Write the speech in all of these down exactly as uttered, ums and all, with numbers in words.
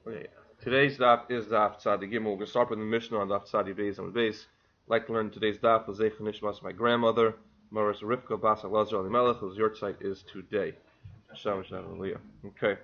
Okay. Today's daf is daf Tzadi Gimel. We're going to start with the Mishnah on daf Tzadi Beis and Beis. I'd like to learn today's daf was Zeich Nishmas, my grandmother, Maris Rivka Bas Elazar Elimelech, whose yahrzeit is today. Okay.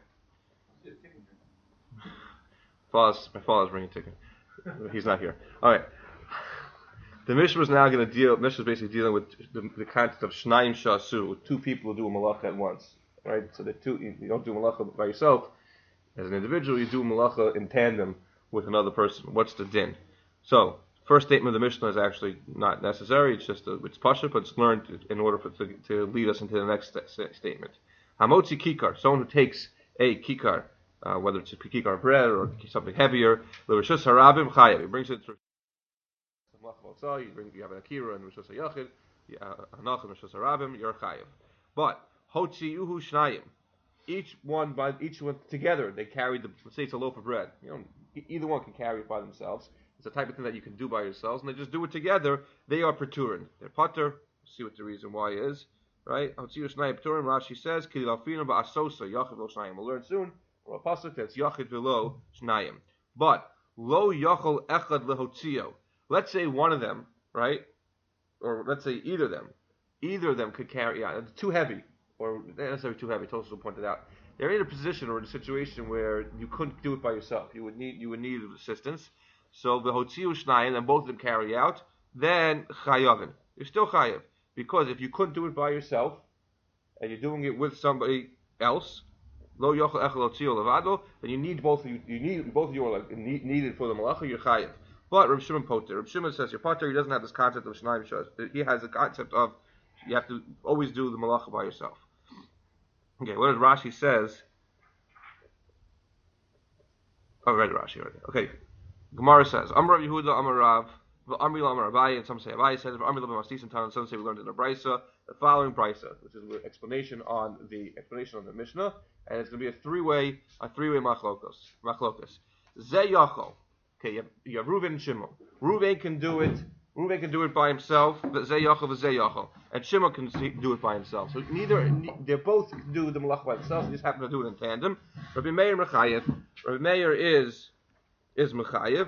Father's, my father's bringing a ticket. He's not here. All right. The Mishnah is now going to deal. Mishnah is basically dealing with the, the concept of Shnaim Shasu, with two people who do a malacha at once. Right. So the two, you don't do malacha by yourself. As an individual, you do malacha in tandem with another person. What's the din? So, first statement of the Mishnah is actually not necessary. It's just a, it's pasha, but it's learned in order for to, to lead us into the next st- statement. Hamotzi kikar, someone who takes a kikar, uh, whether it's a kikar bread or something heavier, l'rishus harabim chayav. He brings it to you bring you have an akira and rishus hayachid, hanach and rishus harabim, you're chayav. But hotzi uhu shnayim. Each one by each one together, they carry the. Let's say it's a loaf of bread. You know, either one can carry it by themselves. It's the type of thing that you can do by yourselves, and they just do it together. They are paturin. They're pater. See what the reason why is, right? Rashi says, We'll learn soon. Or a pasuk that's yachid v'lo shnayim. But lo yachol echad lehotzio. Let's say one of them, right? Or let's say either of them, either of them could carry. Yeah, it's too heavy. Or not necessarily too heavy. Tosfos pointed out they're in a position or in a situation where you couldn't do it by yourself. You would need you would need assistance. So the hotziu shnayim, and both of them carry out. Then chayavin, you're still chayav, because if you couldn't do it by yourself and you're doing it with somebody else, lo yochel echel hotziu levado, then you need both of you. You need both of you are like need, needed for the malacha. You're chayav. But Reb Shimon poter. Reb Shimon says you're poter. He doesn't have this concept of shnayim shas. He has the concept of you have to always do the malacha by yourself. Okay, what does Rashi says? Oh, I read Rashi already. Okay, Gemara says, Amar Yehuda, Amar Rav, Amri Amar Abaye, and some say Abaye says, Amri Lavam Mastis and Tan, and some say we learned in a brisa, the following brisa, which is the explanation on the explanation on the Mishnah, and it's going to be a three-way, a three-way machlokos, machlokos. Ze Yachol. Okay, you have, you have Reuven and Shimon. Reuven can do it. Reuven can do it by himself, but Zeh Yachol and Zeh Yachol, and Shimon can do it by himself. So neither they both can do the malach by themselves. They just happen to do it in tandem. Rabbi Meir Mechayev. Rabbi Meir is is Mechayev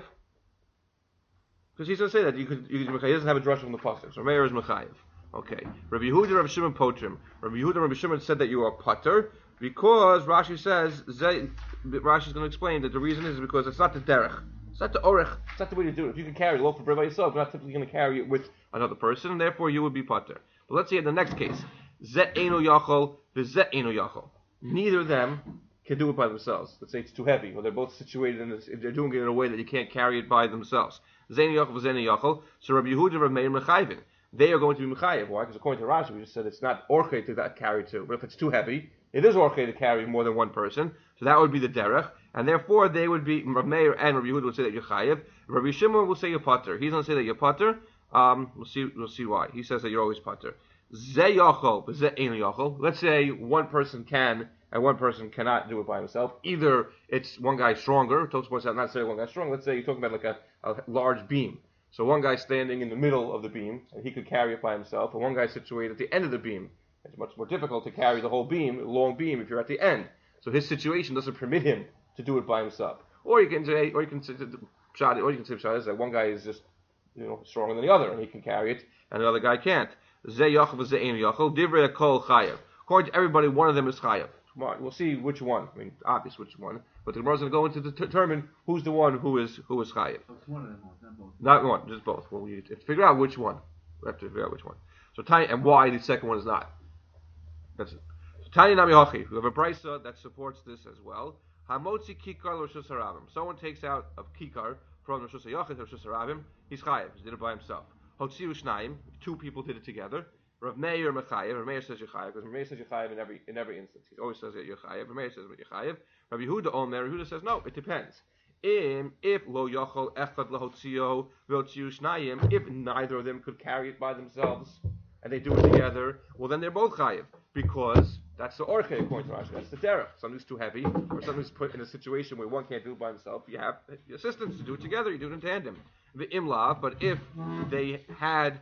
because he's going to say that you could. You could he doesn't have a drush from the pasuk. So Rabbi Meir is Mechayev. Okay. Rabbi Yehuda, Rabbi Shimon potrim. Rabbi Yehuda, Rabbi Shimon said that you are pater because Rashi says Zeh. Rashi is going to explain that the reason is because it's not the derech. It's not the orech. It's not the way to do it. If you can carry a loaf of bread by yourself, you're not typically going to carry it with another person, and therefore you would be pater. But let's say in the next case, zet eno yachol, the zet eno yachol. Neither of them can do it by themselves. Let's say it's too heavy, or they're both situated in this. If they're doing it in a way that you can't carry it by themselves. Zeno yachol, zeno yachol. So Rabbi Yehuda, Rabbi Meir mechayvin. They are going to be mechayev. Why? Because according to Rashi, we just said it's not orche to that carry two. But if it's too heavy, it is orche to carry more than one person. So that would be the derech. And therefore, they would be, Rabbi Meir and Rabbi Yehuda would say that you're chayev. Rabbi Shimon will say you're pater. He's going to say that you're pater. Um, we'll see, we'll see why. He says that you're always pater. Ze yachol, but ze ein yachol. Let's say one person can and one person cannot do it by himself. Either it's one guy stronger. Tosfos points out not necessarily one guy strong. Let's say you're talking about like a, a large beam. So one guy standing in the middle of the beam, and he could carry it by himself, and one guy situated at the end of the beam. It's much more difficult to carry the whole beam, a long beam, if you're at the end. So his situation doesn't permit him to do it by himself. Or you can say, or you can say, or you can say is that one guy is just, you know, stronger than the other, and he can carry it, and the other guy can't. Ze yachol, ze ein yachol, divrei kol chayav. According to everybody, one of them is chayav. We'll see which one. I mean, obvious which one. But the Gemara is going to go into to determine who's the one who is who is chayav. One of them, not both. Not one, just both. Well, we have to figure out which one. We have to figure out which one. So tiny and why the second one is not. That's it. So tiny nami hachi. We have a brisa that supports this as well. Hamotzi kikar l'rishus harabim. Someone takes out a kikar from rishus hayachid to rishus harabim. He's chayav. He did it by himself. Hotziu shnayim. Two people did it together. Rav Meir mechayev. Rav Meir says you're chayav because Rav Meir says you're chayav in every in every instance. He always says that you're chayav. Rav Meir says that you're chayav. Rav Yehuda Omer. Yehuda says no. It depends. Im if lo yachol echad lahotzio v'hotziu shnayim. If neither of them could carry it by themselves and they do it together, well then they're both chayav because that's the orche according to Rashi. That's the derech. Something who's too heavy, or something who's put in a situation where one can't do it by himself. You have assistants to do it together. You do it in tandem. The imlav, but if they had,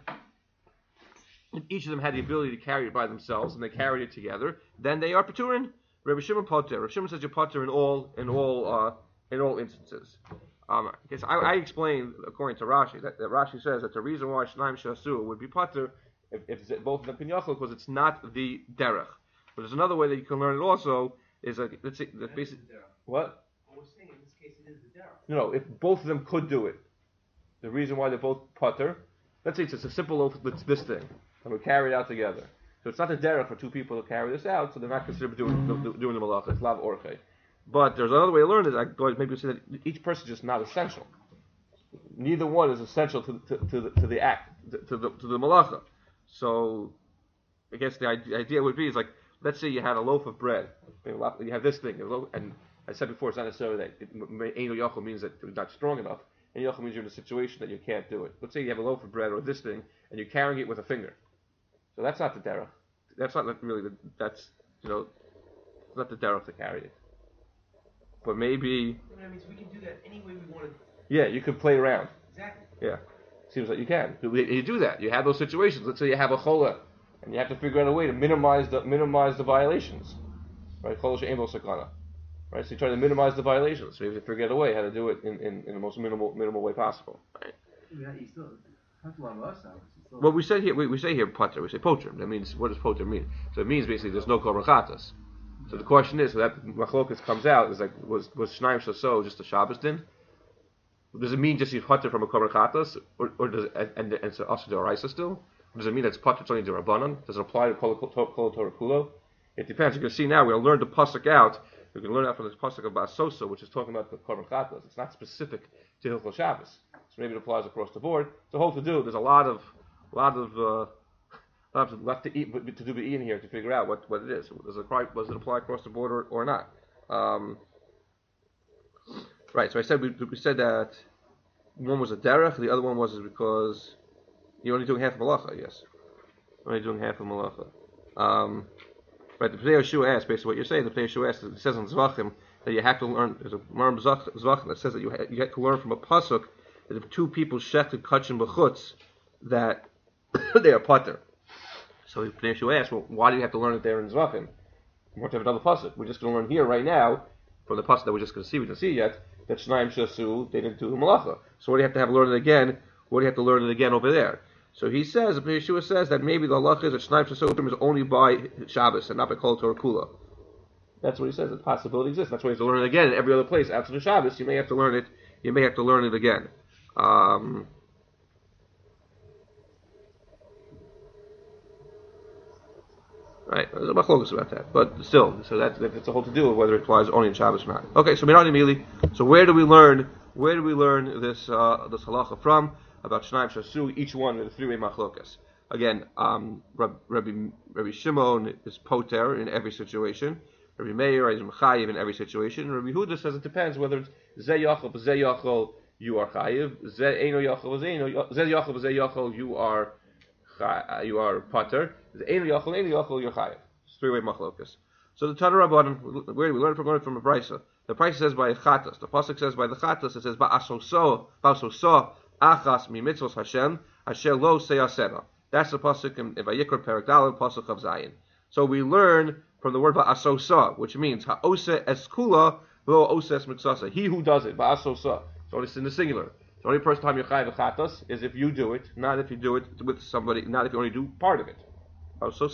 if each of them had the ability to carry it by themselves and they carried it together, then they are paturin. Rabbi Shimon poter. Rabbi Shimon says you're poter in all in all uh, in all instances. Um, because I, I explained, according to Rashi, that, that Rashi says that the reason why Shnaim Shasu would be Pater if, if both of them Pinyachal, because it's not the Derech. But there's another way that you can learn it also, is like, let's say, that basically, what? Well, we're saying in this case it is the Derech. No, no, if both of them could do it, the reason why they're both Pater, let's say it's just a simple loaf, it's this thing, and we carry it out together. So it's not a Derech for two people to carry this out, so they're not considered doing, doing the Malacha, it's Lav Orche. But there's another way to learn it. I go maybe say that each person is just not essential. Neither one is essential to, to, to, the, to the act, to the to the malacha. So I guess the idea would be is like, let's say you had a loaf of bread. You have this thing, and I said before, it's not necessarily that Eino Yochel means that you're not strong enough. Eino Yochel means you're in a situation that you can't do it. Let's say you have a loaf of bread or this thing, and you're carrying it with a finger. So that's not the derech. That's not really the, that's, you know, it's not the derech to carry it. But maybe... I mean, so we can do that any way we want to. Yeah, you can play around. Exactly. Yeah. Seems like you can. You do that. You have those situations. Let's say you have a chola, and you have to figure out a way to minimize the minimize the violations. Right? Chola she'ein bo sakana. Right? So you try to minimize the violations. So you have to figure out a way how to do it in, in, in the most minimal minimal way possible. Right? Yeah, you still have to love us out. Well, we say here we, we say here pater. We say poter. That means, what does poter mean? So it means basically there's no korban chatas. So the question is, so that machlokas comes out, is like, was was Shnaim Shaso just a Shabbos din? Does it mean just you've pater from a korban chatas, or, or does it, and, and, and it's also the oraisa still? Or does it mean that's pater it's only the rabbanon? Does it apply to kol Torah kulo? It depends. You're going to see now. We're going to learn the pasuk out. We're going to learn out from this pasuk of Basosa, which is talking about the korban chatas. It's not specific to Hilchos Shabbos, so maybe it applies across the board. The whole to do. There's a lot of, lot of. Uh, left to eat, to do be in here to figure out what, what it is. Does it apply, does it apply across the board or, or not? Um, right. So I said we, we said that one was a derech, the other one was because you're only doing half of malacha. Yes, you're only doing half of malacha. Um, right. The Pnei Yeshua asked basically what you're saying. The Pnei Yeshua asked, it says in Zvachim that you have to learn. There's a Marm Zvachim that says that you ha, you have to learn from a pasuk that if two people shechted kachim b'chutz that they are pater. So Pnei Yeshua asked, well, why do you have to learn it there in Zvachim? We want to have another pasuk. We're just going to learn here right now, from the pasuk that we're just going to see, we didn't see yet, that Shnaim Shasu, they didn't do the malacha. So what do you have to have learn it again? What do you have to learn it again over there? So he says, Pnei Yeshua says that maybe the halacha is that Shnaim Shasu is only by Shabbos and not by Kol Torah Kula. That's what he says. The possibility exists. That's why you have to learn it again in every other place outside of Shabbos. You may have to learn it. You may have to learn it again. Um, Right, there's a machlokas about that, but still, so that it's a whole to do with whether it applies only in Shabbos or not. Okay, so Minani Mili. So where do we learn? Where do we learn this uh, this halacha from about Shnaim Shasu? Each one of the three way machlokas. Again, um, Rabbi Rabbi Shimon is poter in every situation. Rabbi Meir is mechayiv in every situation. Rabbi Huda says it depends whether it's zeh yachol zeh yachol you are chayiv, zeh eino yachol zeh yachol zeh yachol you are. Uh, you are pater. Ein yachol, ein yachol, you're chayav. It's three-way machlokas. So the Tanur Rabbanan, where do we learn from? Learn from a brisa. The brisa says by chatas. The pasuk says by the chatas. It says ba'asoso, ba'asoso achas mi mitzvos Hashem asher lo seyasena. That's the pasuk in Vayikra Perek Daled, pasuk of Zayin. So we learn from the word ba'asosa, which means ha'ose eskula lo ose es mitzvasa. He who does it ba'asosa. So it's in the singular. The only first time you're chayav chatas is if you do it, not if you do it with somebody, not if you only do part of it. So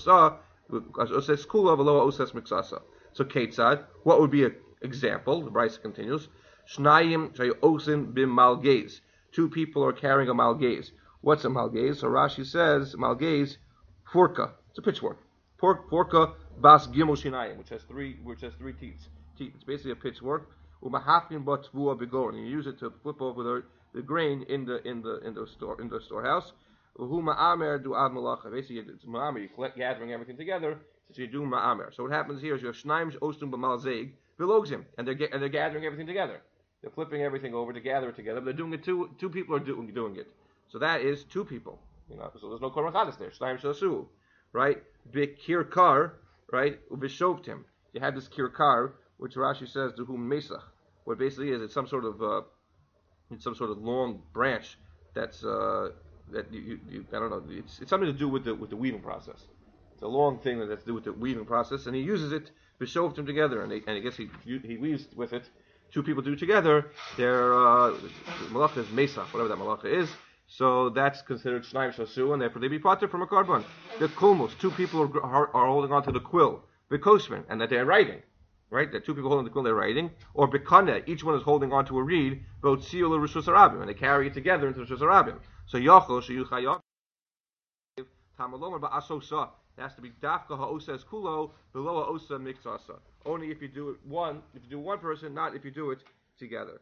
Ketzad, what would be an example? The Brisa continues. Shnayim shayosin bim malgez. Two people are carrying a malgez. What's a malgez? So Rashi says malgez, forka. It's a pitchfork. Pork, porka bas gimel shinayim, which has three, which has three teeth. Teeth. It's basically a pitchfork. Umahafin bat tvua begorin. You use it to flip over the the grain in the in the in the store in the storehouse. Who ma'amer do ad malacha. Basically, it's ma'amer. You collect gathering everything together, so you do ma'amer. So what happens here is you have shnaim ostum b'malzeg bilogzim, and they're and they're gathering everything together. They're flipping everything over to gather it together. But they're doing it two two people are doing doing it. So that is two people. You know, so there's no korban chatas there. Shnaim shasu, right? Bikirkar, right? Ubishovtim. You have this kirkar, which Rashi says to whom mesach. What it basically is, it's some sort of uh, it's some sort of long branch that's uh, that you, you, you I don't know. It's, it's something to do with the with the weaving process. It's a long thing that has to do with the weaving process, and he uses it to shove them together, and, they, and I guess he he weaves with it two people do together, their uh, malacha is mesach, whatever that malacha is. So that's considered shnayim shasu, and therefore they be potter from a carbon. The kulmos, two people are, are, are holding on to the quill, bekosman, and that they're writing, right? That two people holding the quill, they're writing, or bekane, each one is holding on to a reed, botziu l'rishus harabim, and they carry it together into the rishus harabim. So yachol sheyuchayot tamalomer ba'asosa. It has to be dafka ha'osa es kulo below ha'osa mixasa. Only if you do it one, if you do one person, not if you do it together.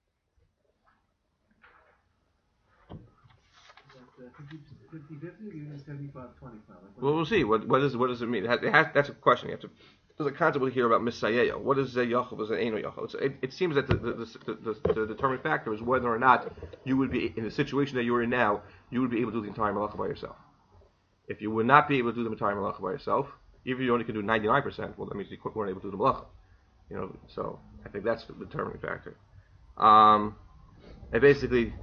fifty-fifty or even seventy-five twenty-five? Well, we'll see. What what, is, what does it mean? It has, it has, that's a question. You have to. There's a concept here about misayeyo. What is a yachol? What is an eno yachol? It, it seems that the the, the, the the determining factor is whether or not you would be in the situation that you're in now. You would be able to do the entire malacha by yourself. If you would not be able to do the entire malacha by yourself, even if you only can do ninety-nine percent, well, that means you weren't able to do the malacha. You know, so I think that's the determining factor. Um, and basically.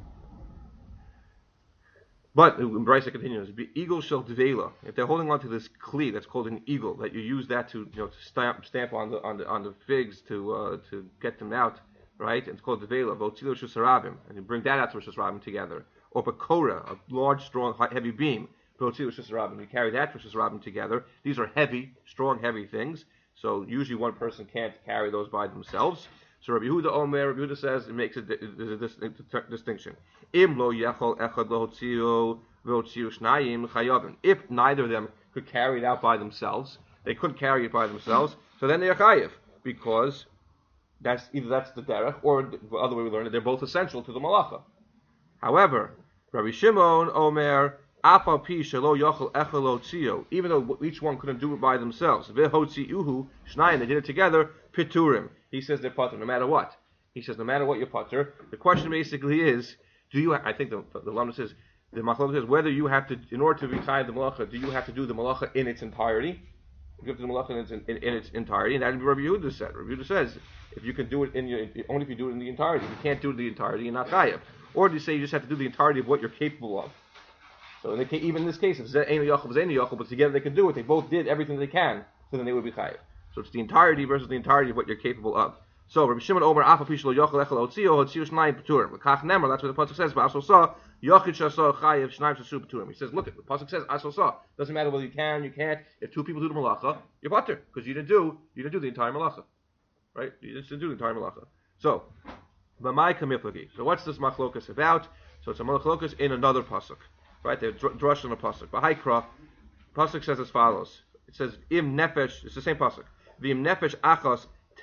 But Brisa continues, be eagle shel dveila. If they're holding on to this kli that's called an eagle, that you use that to you know to stamp stamp on the on the on the figs to uh, to get them out, right? It's called dveila. Votzilu rishus harabim, and you bring that out to rishus harabim together. Or bakora, a large, strong, heavy beam. Votzilu rishus harabim, you carry that to rishus harabim together. These are heavy, strong, heavy things. So usually one person can't carry those by themselves. So Rabbi Yehuda Omer, Rabbi Yehuda says it makes a, there's a distinction. Im lo yechol echad lo hotziu v'hotziu shnayim chayavim. If neither of them could carry it out by themselves, they couldn't carry it by themselves, so then they are chayiv, because that's either that's the derech, or the other way we learn it, they're both essential to the malacha. However, Rabbi Shimon Omer, afal pi shelo yachol echad lo hotziu, even though each one couldn't do it by themselves, v'hotziuhu shnayim, they did it together, piturim. He says they're patur no matter what. He says no matter what you're patur. The question basically is, do you? I think the the Lama says the Machlok says whether you have to, in order to be tied the malacha, do you have to do the malacha in its entirety? You have to do the malacha in its, in, in its entirety, and that would be Rabbi Yehuda said. Rabbi Yehuda says if you can do it in your only if you do it in the entirety. If you can't do it in the entirety, you're not chayav. Or do you say you just have to do the entirety of what you're capable of? So in the, even in this case, if Zayin Yachol, Zayin Yachol, but together they can do it. They both did everything they can, so then they would be chayav. So it's the entirety versus the entirety of what you're capable of. So Rabbi Shimon Omer Afa Pishlo Yochel Echel Otzio Otzio Shnayim Peturim. L'Kach Nemer. That's what the pasuk says. But Asol Sa Yochid Shasol Chayev Shnayim Shasu Peturim. He says, look, the pasuk says Asol Sa. Doesn't matter whether you can, you can't. If two people do the malacha, you're patur because you didn't do you didn't do the entire malacha, right? You just didn't do the entire malacha. So, B'mai Kamiflagi. So what's this machlokas about? So it's a machlokas in another pasuk, right? They're drush in a pasuk. B'Haikra, pasuk says as follows. It says Im Nefesh. It's the same pasuk. V'im nefesh achas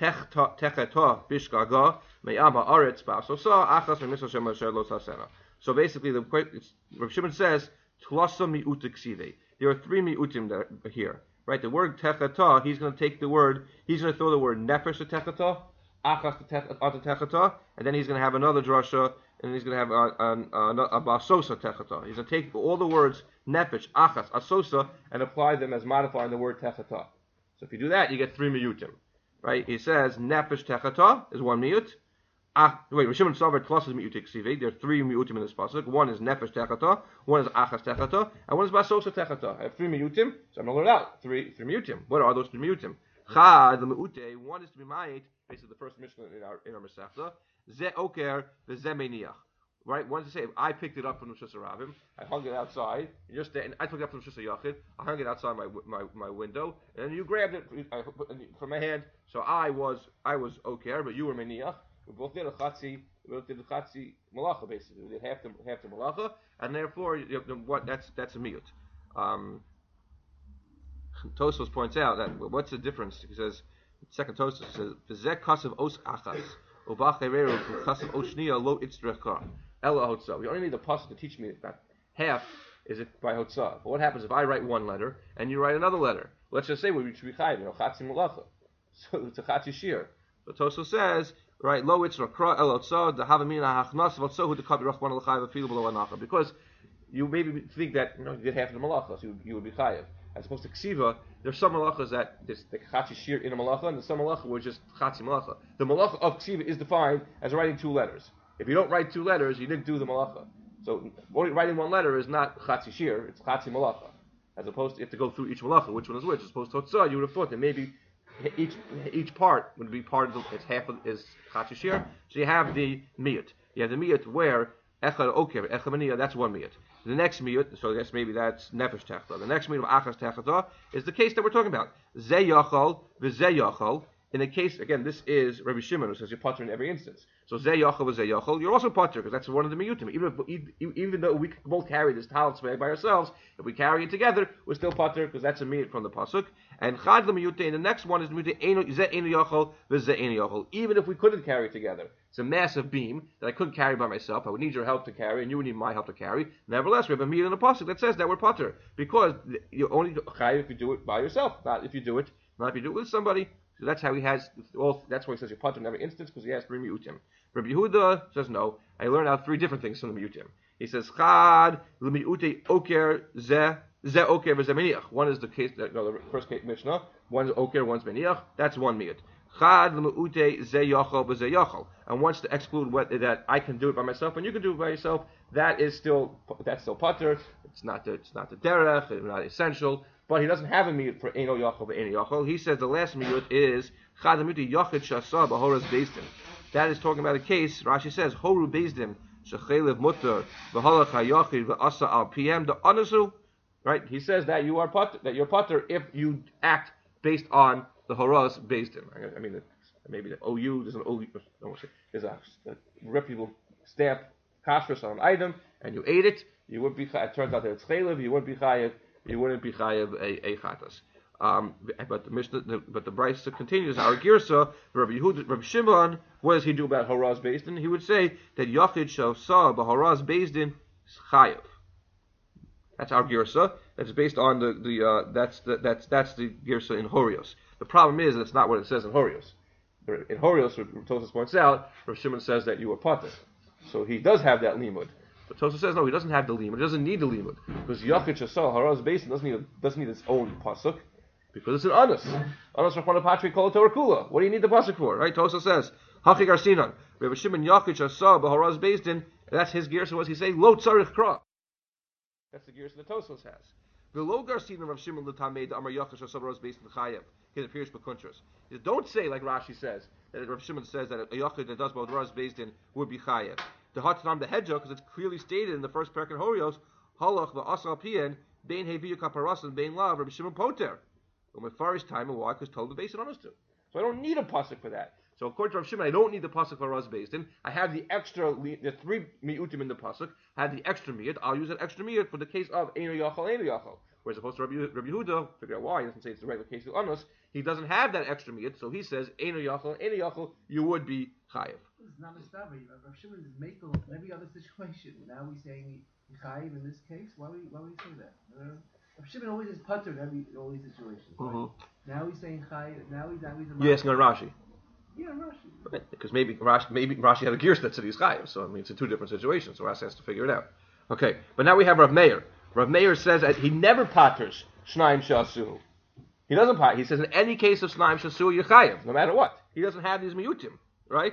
techeta bishgaga me'ama aretz ba'asosa achas me'misal shem asher lo tasena. So basically, the Rav Shimon says tlasa mi'ut ksive. There are three mi'utim that here, right? The word techeta, he's going to take the word, he's going to throw the word nefesh to techeta, achas to techeta, and then he's going to have another drasha, and he's going to have a, a, a, a ba'asosa techeta. He's going to take all the words nefesh, achas, asosa, and apply them as modifying the word techeta. So if you do that, you get three miyutim, right? He says nefesh techata is one miyut. Ah, wait, Rishon Savar Tlas is miyut ksivi. There are three miyutim in this pasuk. One is nefesh techata, one is achas techata, and one is basosa techata. I have three miyutim, so I'm gonna learn out three three miyutim. What are those three miyutim? Chad the miyute. One is to be ma'it, basically the first Mishnah in our in our Masechta. Ze oker the ze meniach. Right, one to say, if I picked it up from the Rishus Harabim, I hung it outside, and just and I took it up from the Rishus Yachid, I hung it outside my my, my window, and you grabbed it from my hand, so I was I was okay, but you were meniach. We both did a chatzi, we both did a chatzi malacha basically. We did half the half the malacha, and therefore, you know, what that's that's a miyut. Um, Tosfos points out that what's the difference? He says, second Tosfos says, "V'zeh kasav os achas, u'ba'chereru kasav os shniya lo itzrecha." Ella Hotzah. We only need the pasuk to teach me that half is it by Hotzah. But what happens if I write one letter and you write another letter? Let's just say we should be chayiv, you know, chatzi malacha. So it's a chatzi shir. So Toso says, right, lo itzra kra el Hotzah the havamina hachnas v'tzohu the kabi rachman al chayiv afilu below anacha, because you maybe think that you know you did half of the malacha, so you, you would be chayiv. As opposed to ksiva, there's some malachas that there's the chatzi shir in a malacha, and there's some malacha where it's just chatzi malacha. The malacha of ksiva is defined as writing two letters. If you don't write two letters, you didn't do the malacha. So writing one letter is not chatzi shir, it's chatzi malacha. As opposed to you have to go through each malacha, which one is which. As opposed to Hotzah, you would have thought that maybe each each part would be part of the, it's half of is Chatshir. So you have the miyut. You have the miyut where Echad Oker, Echad Maniya, that's one miyut. The next miyut, so I guess maybe that's Nefesh Techta. The next miyut of Achas Techta is the case that we're talking about. Ze Yachal, V'ze Yachal. In a case, again, this is Rabbi Shimon who says you're potter in every instance. So Ze Yachal, V'ze Yachal, you're also potter because that's one of the miyutim. Even if, even though we both carry this talit swag by ourselves, if we carry it together, we're still potter because that's a miyut from the pasuk. And Chad L'miyute, and the next one is Miyute Ze Enu Yachal, V'ze Enu Yachal. Even if we couldn't carry it together, it's a massive beam that I couldn't carry by myself. I would need your help to carry, and you would need my help to carry. Nevertheless, we have a miyut in the pasuk that says that we're potter because you only chayiv if you do it by yourself, not if you do it, not if you do it with somebody. So that's how he has. All, that's why he says you're potter in every instance because he has three miyutim. Rabbi Yehuda says no. I learned out three different things from the miyutim. He says chad l'miyute oker ze ze oker v'ze meniach. One is the case. No, the first case Mishnah. One is oker, one's meniach. That's one miyut. Chad l'miyute ze yachal v'ze yachal. And once to exclude what, that I can do it by myself and you can do it by yourself, that is still that's still potter. It's not the it's not the derech. It's not essential. But he doesn't have a miyut for Eino Yachal Ve'Eino Yachal. He says the last miyut is Chad Miyut Yachid Shasa B'Horas Bezdin. That is talking about a case. Rashi says Horu Bezdin Shechelev Mutter V'Halach HaYachid V'Asa Al P M the Anasu. Right? He says that you are potter, that you're potter if you act based on the Horas Bezdin. I mean, maybe the O U. There's an O U. There's a, a reputable stamp kashrus on an item, and you ate it. You wouldn't be. It turns out that it's chaylev. You wouldn't be chayev. You wouldn't be chayev a, a chatas. Um, but the Mishnah, the, but the Brisa continues. Our girsa, Rabbi Yehuda, Rabbi Shimon, what does he do about Horaz Bezdin? He would say that Yachid Shasa b'Horaz Bezdin chayev. That's our girsa. That's based on the the uh, that's the, that's that's the girsa in Horios. The problem is that's not what it says in Horios. In Horios, Tosfos points out, Rabbi Shimon says that you were potter, so he does have that limud. But Tosfos says no, he doesn't have the limud. He doesn't need the limud because Yachid Shasa Haraz Bezdin doesn't need a, doesn't need its own pasuk because it's an anus. Anus Rachmana Patri Kol Torah Kula. What do you need the pasuk for? Right? Tosfos says Hachi Garsinan. Rabbi Shimon Yachid Shasa B'Haraz Bezdin. That's his gear. So what does he say? Lo Tzarich Kra. That's the gear that Tosfos has. The Lo Garsinan Rav Shimon L'Tamei Amar Yachid Shasa B'Haraz Bezdin Chayev. It appears B'Kuntras. Don't say like Rashi says that Rav Shimon says that a Yachid that does B'Haraz Bezdin would be Chayev. The Hatanam the Hedja, because it's clearly stated in the first parak in Horios, Halach v'asal pien bein heviyu kaparasan bein lav Rabbi Shimon Poter. Well, Mefarish time and why? Because told the basin on us to. So I don't need a pasuk for that. So according to Rabbi Shimon, I don't need the pasuk for Raz Bezdin. I have the extra, the three miutim in the pasuk. I have the extra miut. I'll use that extra miut for the case of Eino Yachal, Eino Yachal. Whereas opposed to Rabbi, Rabbi Yehuda, figure out why he doesn't say it's the regular case of Anus. He doesn't have that extra miut, so he says Eino Yachal, Eino Yachal. You would be chayev. It's not mistabi. Rav Shimon is makel in every other situation. Now we're saying chayiv in this case. Why would why would he say that? Uh, Rav Shimon always is putter in every in all these situations. Right? Mm-hmm. Now he's saying chayiv. Now he's now he's. You're asking on Rashi. Yeah, Rashi. Right. Because maybe Rashi maybe Rashi had a gear that said he's chayiv. So I mean it's in two different situations. So Rashi has to figure it out. Okay, but now we have Rav Meir. Rav Meir says that he never patters shnaim shasu. He doesn't patter. He says in any case of shnaim shasu you're chayiv, no matter what. He doesn't have these miyutim, right?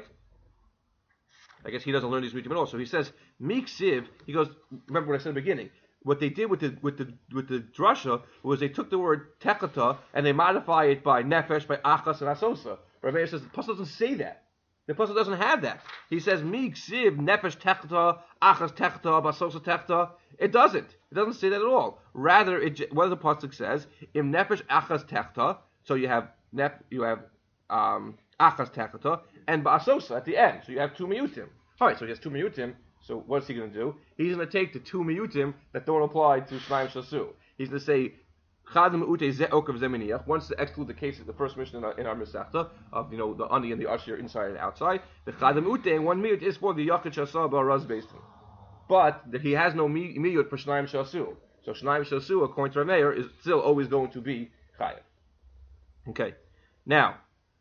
I guess he doesn't learn these miyutim at all. So he says, Miksiv, he goes, remember what I said at the beginning, what they did with the with the with the drasha was they took the word tekata and they modify it by nefesh, by achas and asosa. Rav Meir says the pasuk doesn't say that. The pasuk doesn't have that. He says Miksiv, nefesh tekata, achas tekata, basosa tekata. It doesn't. It doesn't say that at all. Rather, it what the pasuk says, im nefesh achas tekata, so you have nef you have um achas tekata, and ba'asosa at the end. So you have two miyutim. All right, so he has two miyutim. So what's he going to do? He's going to take the two miyutim that don't apply to shnaim shasu. He's going to say chad me'ute ze okav ze miniach. Once to exclude the case of the first mission in our, in our Masechta of you know the ani and the ashir inside and outside. The chad me'ute and one miyut is for the yachid shasa ba'araz bezdin. But he has no miyut for shnaim shasu. So shnaim shasu, according to Rav Meir, is still always going to be chayav. Okay, now.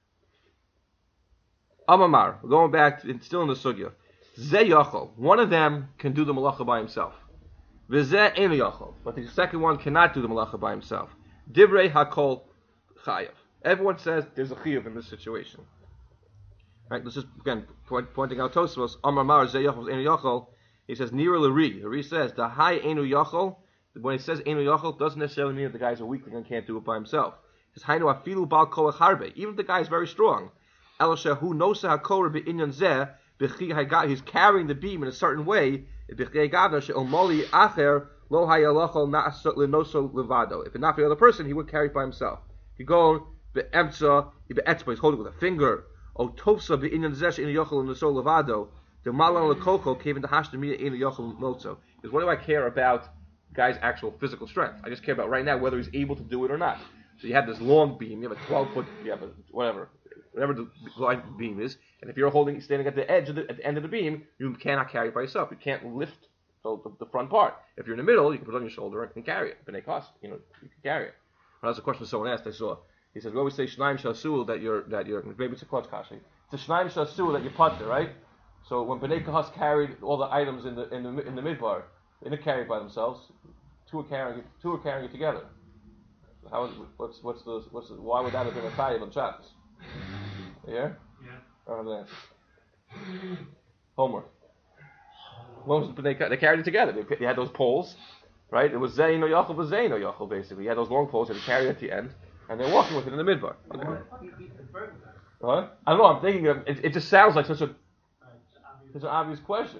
Amamar, we're going back, to, still in the sugya. Ze yachol, one of them can do the malacha by himself. V'ze eno yachol, but the second one cannot do the malacha by himself. Divrei hakol chayav. Everyone says there's a chayav in this situation. Right? This is again point, pointing out Tosfos. Amamar ze yachol eno yachol. He says nira l'ri. L'ri says the high eno yachol. When he says eno yachol, doesn't necessarily mean that the guy's a weakling and can't do it by himself. His hainu afilu bal koach harbe. Even if the guy is very strong, el shehu nosa hakor beinyan zeh b'chi hagat. He's carrying the beam in a certain way. B'chi hagat she'omoli acher lo hayalachol na'asot lenoso levado. If not for the other person, he would carry it by himself. He go be'emtza, be'etzba. He's holding it with a finger. O tofsa beinyan zeh she'in yochel lenoso levado. The malan lekoko came into hashtamiya in yochel motzo. Because what do I care about guy's actual physical strength? I just care about right now whether he's able to do it or not. So you have this long beam, you have a twelve foot, you have a whatever, whatever the line beam is, and if you're holding, standing at the edge of the, at the end of the beam, you cannot carry it by yourself. You can't lift the, the, the front part. If you're in the middle, you can put it on your shoulder and carry it. B'nei cost, you know, you can carry it. Well, that's a question someone asked. I saw. He says we always say shnaim shasul that you're that you're maybe it's a klutz kashi. It's a shnaim shasul that you putter, right? So when B'nei Kahas carried all the items in the in the in the midbar, they didn't carry it by themselves. Two are carrying it. Two are carrying it together. How? What's what's the what's the, why would that have been a chayiv on Shabbos? You hear? Yeah. I don't know. Homework. What was they, they carried it together. They, they had those poles, right? It was zayin or yachol, was zayin or yachol basically. You had those long poles that they carried at the end, and they're walking with it in the midbar. Okay. Huh? I don't know. I'm thinking of it. It just sounds like such a such an obvious question.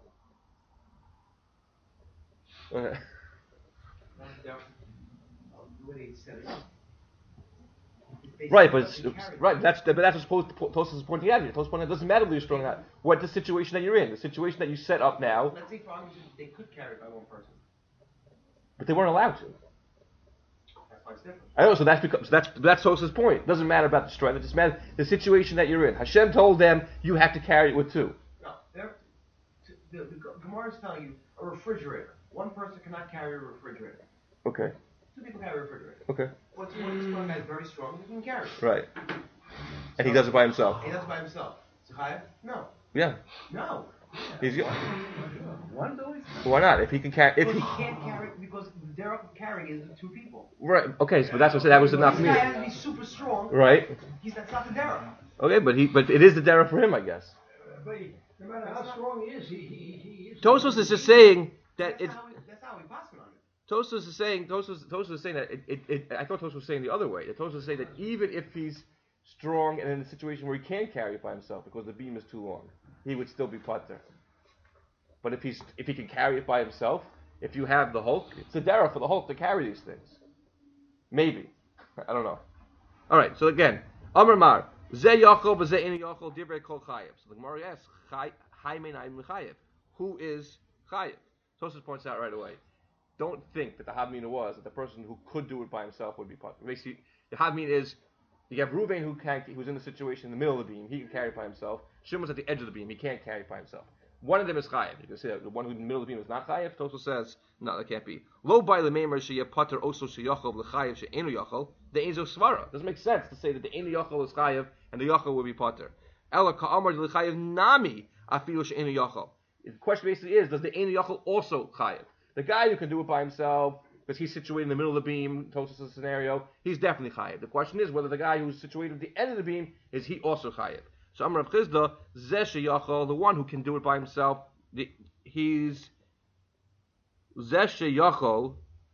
Okay. Right, but it's, right, that's but that's what Tosfos is pointing out here. Tosfos pointing out it doesn't matter whether you're strong or not. What the situation that you're in, the situation that you set up now. Let's say for argument's sake, they could carry it by one person, but they weren't allowed to. That's why it's different. I know, so that's because so that's that's Tosfos' point. It doesn't matter about the strength; it just matters the situation that you're in. Hashem told them you have to carry it with two. No, they're, the, the Gemara is telling you a refrigerator. One person cannot carry a refrigerator. Okay. Two people carry a refrigerator. Okay. What's one strong guy is very strong, he can carry it. Right. And he does it by himself. He does it by himself. So Chayav? No. Yeah. No. He's One always. why not? If he can carry, if Because he he can't carry it because the derech carrying is the two people. right. Okay, so that's what I said. That was enough This for guy me. has to be super strong. Right. He's that's not the derech. Okay, but he but it is the derech for him, I guess. But he, no matter how strong he is, he he, he is. Tosfos is just saying that That's it's. how we, that's how we pass it on it. Tosfos is saying Tosfos Tosfos is saying that it, it, it I thought Tosfos was saying the other way. That Tosfos is saying that even if he's strong and in a situation where he can't carry it by himself because the beam is too long, he would still be pater. But if he's if he can carry it by himself, if you have the Hulk, it's a derech for the Hulk to carry these things. Maybe. I don't know. All right. So again, Amar Mar Ze Yachol v'Ze Ein Yachol Divrei Kol Chayev. So the Gemara asks, Chai Meinayim Chayev. Who is Chayev? Tosfos points out right away. Don't think that the Havmina was that the person who could do it by himself would be part. Basically, the Havmina is you have Reuven who can't, who's in the situation in the middle of the beam. He can carry it by himself. Shimon's at the edge of the beam. He can't carry it by himself. One of them is Chayev. You can say that the one who's in the middle of the beam is not Chayev. Tosfos says no, that can't be. Lo by the Meimer sheyeh pater oso sheyachol l'Chayev she'enu yachol. The Ezo Svara doesn't make sense to say that the Enu yachol is Chayev and the yachol will be pater. Ela ka'amar l'Chayev nami afilu she'enu yachol. The question basically is, does the Enu yachol also Chayev? The guy who can do it by himself, because he's situated in the middle of the beam, Tosfos' scenario, he's definitely chayiv. The question is whether the guy who's situated at the end of the beam, is he also chayiv? So Amar Rav Chisda, Zeh sheyachol, the one who can do it by himself, the, he's Zeh sheyachol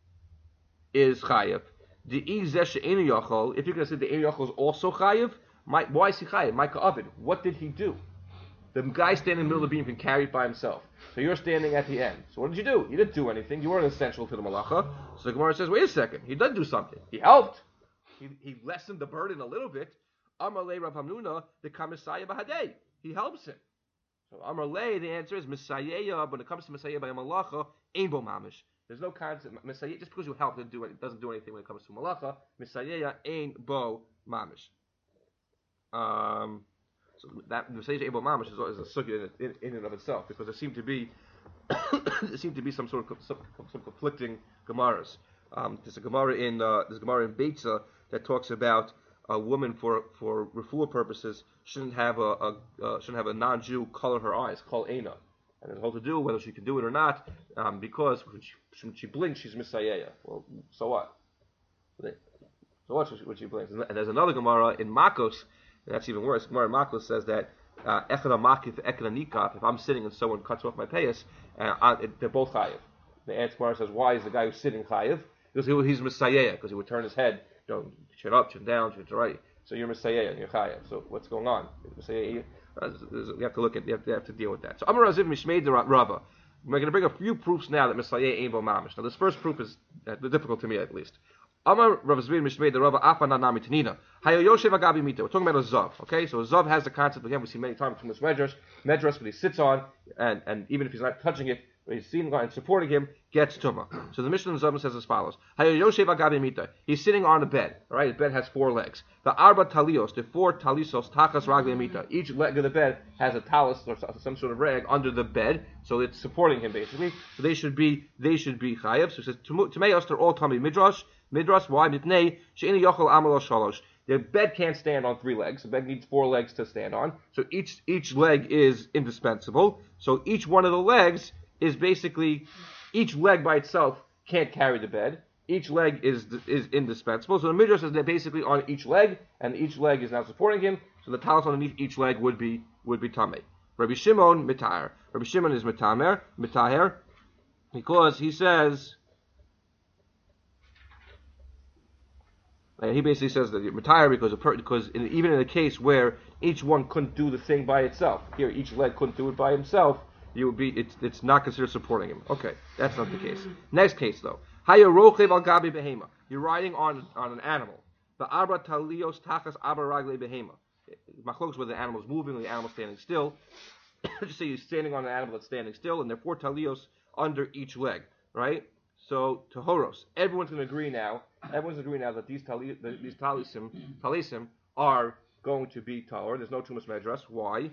is chayiv. The I Zeh she'enu yachol, if you're going to say the Enu yachol is also chayiv, why is he chayiv? Micah Ovid, what did he do? The guy standing in the middle of the beam can carry it by himself. So you're standing at the end. So what did you do? You didn't do anything. You weren't essential to the malacha. So the Gemara says, wait a second. He did do something. He helped. He, he lessened the burden a little bit. Amar le Rav Hamnuna, the kamisaya b'hadei. He helps him. So Amar le, the answer is Messiah. When it comes to Messiah by a malacha, ein bo mamish. There's no concept. Messiah, just because you help, it, do it doesn't do anything when it comes to malacha. Messiah ein bo mamish. Um... So that the Sage Abel Mamish is, is a sugya in, in, in and of itself, because there seem to be there seem to be some sort of some, some conflicting gemaras. Um, there's a gemara in uh, there's a gemara in Beitza that talks about a woman for for refuah purposes shouldn't have a, a uh, shouldn't have a non-Jew color her eyes, called Eina, and there's a whole to do whether she can do it or not, um, because when she, when she blinks she's Messiah. Well, so what? So what when she blinks? And there's another gemara in Makos. That's even worse. Gemara Makos says that echad makif echad nikaf. If I'm sitting and someone cuts off my payas, uh, they're both chayiv. The answer Gemara says, why is the guy who's sitting chayiv? Because he, he's Messiah, because he would turn his head you know, chin up, chin down, chin to right. So you're Messiah and you're Chayav. So what's going on? Messiah, uh, you have to look at, you have to, you have to deal with that. So Amar Raziv Mishmeid the Rava. We're going to bring a few proofs now that Messiah ain't bo mamish. Now this first proof is uh, difficult to me at least. Amar Raziv Mishmeid the Rava Afa Nanami Tanina. Hayo Yoshev Agabi Mita. We're talking about a zav. Okay, so a zav has the concept again we see many times from this medrash. Medrash, what he sits on, and and even if he's not touching it, when he's seen and supporting him, gets tumah. So the Mishnah in Zav says as follows: Hayo Yoshev Agabi Mita. He's sitting on a bed. All right, his bed has four legs. The arba talios, the four talisos, takas ragli mita. Each leg of the bed has a talis or some sort of rag under the bed, so it's supporting him basically. So they should be they should be chayav. So it says Tumeos, they're all tummy midrash. Midrash, why? Mitnei she'ini yochel amalo shalosh. The bed can't stand on three legs. The bed needs four legs to stand on. So each each leg is indispensable. So each one of the legs is basically, each leg by itself can't carry the bed. Each leg is is indispensable. So the midrash says they're basically on each leg, and each leg is now supporting him. So the talis underneath each leg would be would be tamei. Rabbi Shimon mitaher. Rabbi Shimon is mitamer mitaher because he says. And he basically says that you're mitaher because a per, because in, even in a case where each one couldn't do the thing by itself, here each leg couldn't do it by himself, you would be it's it's not considered supporting him. Okay, that's not the case. Next case though, Hayo rochev al gabi behema. You're riding on on an animal. The abra talios tachas abra ragle behema. Machlokes where the animal's moving or the animal's standing still. Just say you're standing on an animal that's standing still, and there are four talios under each leg, right? So tohoros. Everyone's going to agree now. Everyone's agreeing now that these tali, these talisim talisim are going to be tahor. There's no tumas medras. Why?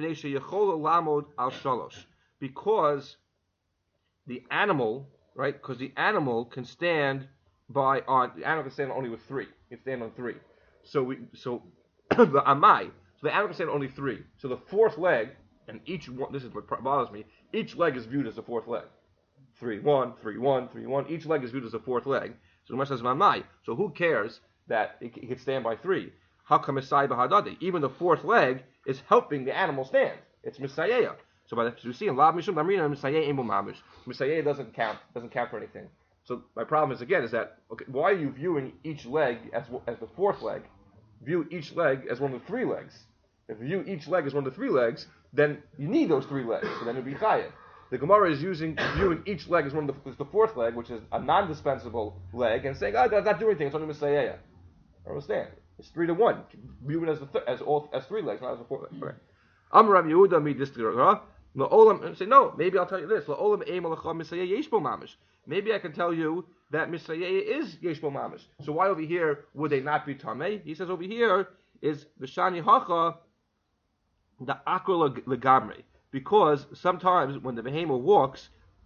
Because the animal, right? Because the animal can stand by on the animal can stand only with three. It can stand on three. So we so the amai. So the animal can stand on only three. So the fourth leg, and each one. This is what bothers me. Each leg is viewed as the fourth leg. Three one, three one, three one. Each leg is viewed as the fourth leg. So the Gemara says mamai. So who cares that it, it can stand by three? How come even the fourth leg is helping the animal stand? It's misayeh. So by the we see in Lav Mishum Damrina Misayeh Imo Mamish. Misayeh doesn't count, doesn't count for anything. So my problem is again is that okay, why are you viewing each leg as as the fourth leg? View each leg as one of the three legs. If you view each leg as one of the three legs, then you need those three legs. So then it would be chayav. The Gemara is using viewing each leg as one of the, as the fourth leg, which is a non-dispensable leg, and saying, "Oh, that's not doing anything. It's only misayeh." I understand. It's three to one. View it as the th- as all as three legs, not as a fourth leg. Okay. Am Rav Yehuda mi distigara. La'olam say no. Maybe I'll tell you this. La'olam eim alacha misayeh yesh bo mamish. Maybe I can tell you that misayeh is yesh bo mamish. So why over here would they not be tamei? He says over here is v'shani hacha the akra legamri. Because sometimes when the behemoth walks,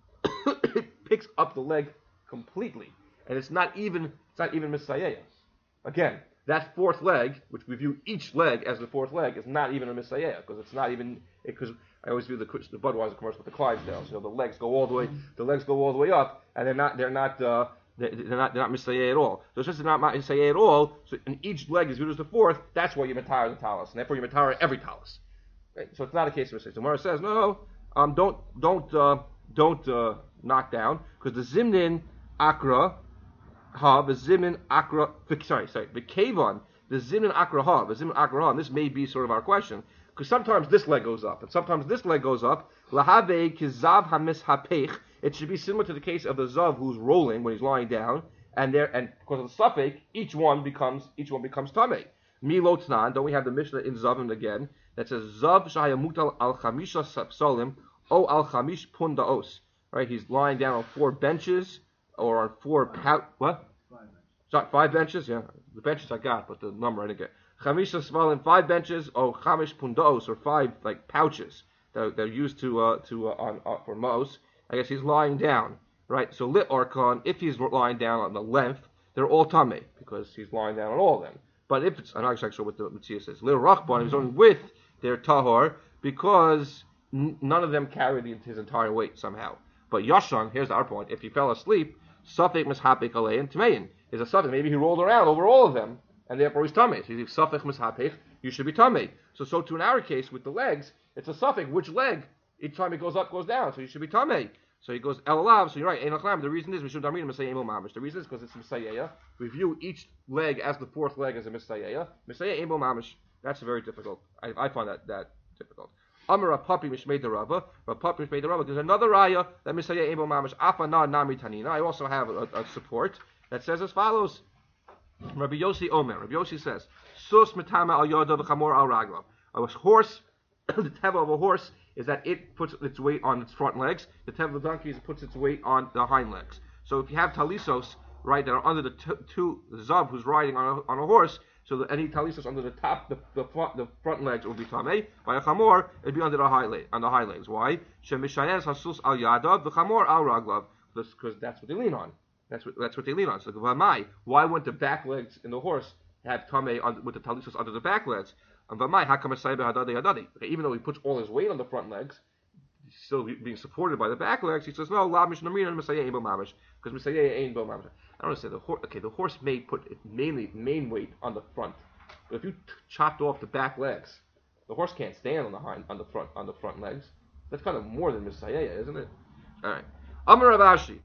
it picks up the leg completely, and it's not even it's not even misayeh. Again, that fourth leg, which we view each leg as the fourth leg, is not even a misayeh because it's not even because I always view the the Budweiser commercial with the Clydesdales. You know, the legs go all the way, the legs go all the way up, and they're not they're not uh, they're, they're not they're not misayeh at all. So since they're not misayeh at all, so and each leg is viewed as the fourth, that's why you retire the talus, and therefore you retire every talus. Right? So it's not a case of mistake. So Gemara says, no, um, don't don't uh, don't uh, knock down because the zimnin akra ha the zimnin akra sorry sorry the kavon the zimnin akra ha the zimnin akra ha. And this may be sort of our question because sometimes this leg goes up and sometimes this leg goes up. Lahave kizav hamis hapech. It should be similar to the case of the zav who's rolling when he's lying down, and there and because of the suffix, each one becomes each one becomes tamei. Milotnan. Don't we have the Mishnah in Zavim again? That says Zav Shayamutal al Chamisha Sapsolim O al Chamish Pundaos. Right, he's lying down on four benches or on four pout what? Five benches. Sorry, five benches, yeah. The benches I got, but the number I didn't get. Chamisha Svalim, five benches, O Chamish Pundaos, or five like pouches that they're used to uh, to uh, on uh, for mos. I guess he's lying down. Right? So lit Orkon, if he's lying down on the length, they're all tamei, because he's lying down on all of them. But if it's, I'm not exactly sure what the Mitzvah says. Lir Rachban, he's only with their tahor because n- none of them carry the, his entire weight somehow. But Yashan, here's our point, if he fell asleep, Safek Mishapek Alein Tmein is a Safek. Maybe he rolled around over all of them, and therefore he's tamei. So if Safek Mishapek, you should be tamei. So, so to in our case with the legs, it's a Safek. Which leg? Each time it goes up, goes down. So you should be tamei. So he goes El Alav. So you're right. Ein Lachlam. The reason is Mishum Darmina Misayeh Emo Mamish. The reason is because it's Misayeh. We view each leg as the fourth leg as a Misayeh. Misayeh Emo Mamish. That's very difficult. I, I find that that difficult. Amar Papi Mishmei Derava. Papi Mishmei Derava. There's another raya that Misayeh Emo Mamish. Apa Na Nami Tanina. I also have a, a support that says as follows. Rabbi Yossi Omer. Rabbi Yossi says, Sus Mitama Al Yoda V'Chamor Al Ragla. A horse, the teva of a horse is that it puts its weight on its front legs. The teva of the donkey is it puts its weight on the hind legs. So if you have talisos, right, that are under the t- two the zav who's riding on a, on a horse, so that any talisos under the top, the, the front, the front legs will be tamei. By a chamor, it'd be under the high leg, on the high legs. Why? Shemishanes hasus al yadav v'chamor al raglav. Because that's what they lean on. That's what that's what they lean on. So v'mai, why wouldn't the back legs in the horse have tamei on, with the talisos under the back legs? And v'mai hakam asaybe hadadi hadadi. Okay, even though he puts all his weight on the front legs, he's still being supported by the back legs. He says no, la mishnamina misayeh bo mamish, because misayeh ain't bo mamish. I don't understand the horse. Okay, the horse may put mainly main weight on the front, but if you t- chopped off the back legs, the horse can't stand on the hind on the front on the front legs. That's kind of more than misayeh, isn't it? All right, Amar Rav Ashi.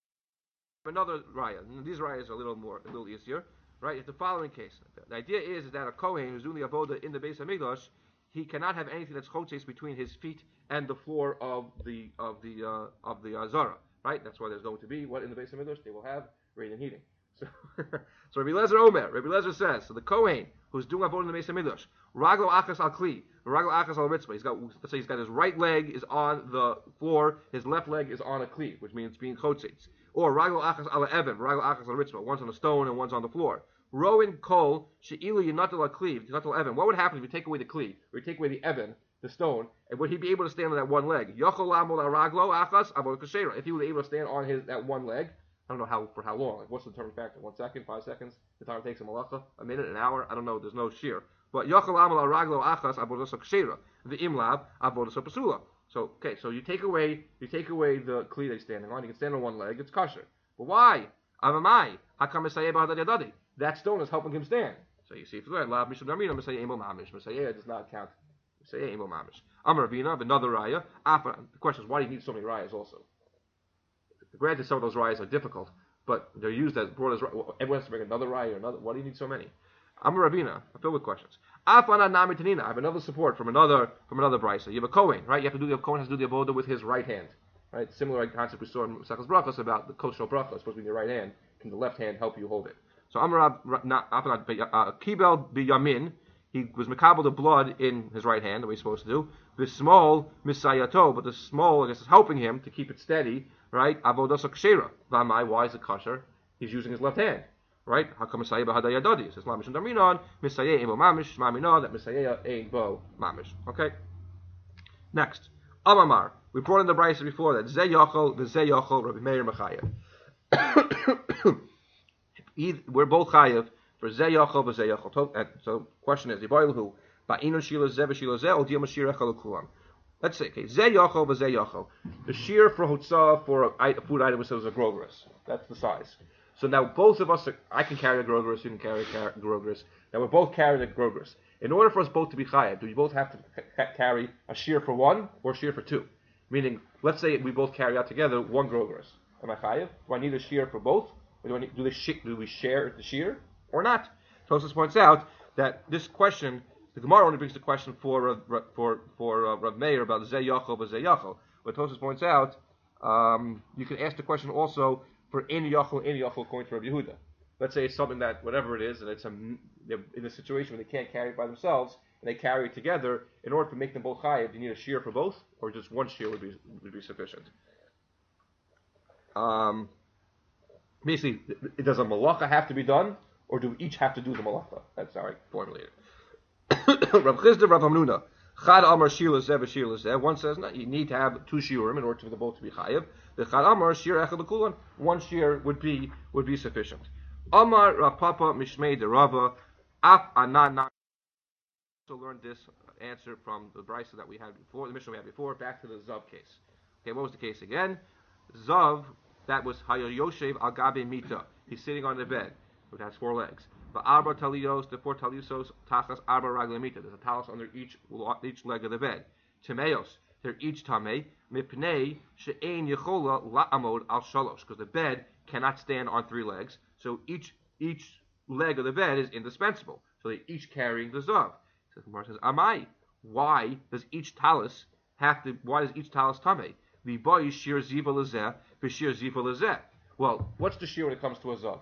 Another raya. These rayas are a little more, a little easier, right? It's the following case. The idea is, is that a kohen who's doing the avoda in the Beis Hamikdash, he cannot have anything that's chotzeis between his feet and the floor of the of the uh, of the uh, zara, right? That's why there's going to be what in the Beis Hamikdash they will have rain and heating. So, so Rabbi Lezer Omer, Rabbi Lezer says, so the kohen who's doing avoda in the Beis Hamikdash, raglo achas al kli, raglo achas al ritzvah. He's got, let's say he's got his right leg is on the floor, his left leg is on a kli, which means being chotzeis. Or raglo achas ala even, raglo achas ala ritzvah. One's on a stone and one's on the floor. Rowan kol she'ilu yinatel akliv yinatel even. What would happen if you take away the kli, or you take away the even, the stone, and would he be able to stand on that one leg? Yochol lamol raglo achas avol kashera. If he was able to stand on his that one leg, I don't know how for how long. Like, what's the determining factor? One second, five seconds? The time it takes a malacha? A minute, an hour? I don't know. There's no shear. But yochol lamol raglo achas avol kashera. The imlav avol pasula. So okay, so you take away you take away the kli that he's standing on. You can stand on one leg. It's kosher. But why? Avamai. Hakam Misayeh b'hadadi hadadi. That stone is helping him stand. So you see, if you love Mishum Darmina, Misayeh emo mamish. Misayeh does not count. Misayeh emo mamish. Amar Ravina, another raya. The question is, why do you need so many rayas also? Granted, some of those rayas are difficult, but they're used as broad as everyone has to bring another raya or another. Why do you need so many? Amar Ravina, I'm filled with questions. Afana nami tanina. I have another support from another from another brisa. You have a kohen, right? You have to do the kohen has to do the avoda with his right hand. Right, similar concept we saw in Sechas Brachos about the kosher bracha, supposed to be in your right hand. Can the left hand help you hold it? So Amar Kibel biyamin, he was makabel the blood in his right hand, the way he's supposed to do. The small misayato, but the small, I guess, is helping him to keep it steady. Right, avodas kshera. V'amai, why is it kosher? He's using his left hand. Right, hakam misayeh b'hadai yadadi. Says la mishum darminon misayeh emo mamish mamina that misayeh ein bo mamish. Okay. Next, Amamar. We brought in the brayso before that. Zeh Yochel, the Zeh Yochel, Rabbi Meir Mechayev. We're both chayev for Zeh Yochel, the Zeh Yochel. So, question is, Yiboilu, Ba'inun Shila Zeh, V'Shila Zeh, or Diyam Shira Chalukulam. Let's say, okay, Zeh Yochel, the Zeh Yochel. The shear for Hotzah for a, a food item was a grogeris. That's the size. So now both of us, are, I can carry a grogeris, you can carry a grogeris. Now we're both carrying a grogeris. In order for us both to be chayev, do we both have to ca- carry a shear for one or a shear for two? Meaning, let's say we both carry out together one grogeris. Am I chayev? Do I need a shear for both? Or do, I need, do, they sh- do we share the shear or not? Tosfos points out that this question, the Gemara only brings the question for uh, for for uh, Rav Meir about Zeh Yochel v'Zeh Yochel. But Tosfos points out um, you can ask the question also for Ein Yochel, Ein Yochel according to Rabbi Yehuda. Let's say it's something that whatever it is, and it's a, in a situation where they can't carry it by themselves. And they carry it together. In order to make them both chayiv, do you need a shear for both, or just one shear would be would be sufficient? Um, basically, does a malacha have to be done, or do we each have to do the malacha? That's how I formulate it. Rav Chisda, Rav Hamnuna, Chad Amar Shila Zeh v'Shila Zeh. One says no, you need to have two shiurim in order for the both to be chayiv. The Chad Amar Shir Echad L'Kulan, one shear would be would be sufficient. Amar Rav Papa Mishmei Derava Af Anan. Also learned this answer from the brisa that we had before, the mission we had before, back to the Zav case. Okay, what was the case again? Zav, that was Hayo Yoshev Al Gabe Mita. He's sitting on the bed, which has four legs. But Arba Talios, the four Talisos, Tachas Arba Ragla Mita. There's a talis under each each leg of the bed. Timeos, They're each tamei. Mipnei she'ein yechola la'amod al shalosh, because the bed cannot stand on three legs. So each each leg of the bed is indispensable. So they're each carrying the zav. So the Gemara says, Amai, why does each talus have to? Why does each talus tamei? The boy shir ziva lezeh, v'shir ziva lezeh. Well, what's the shear when it comes to a zav?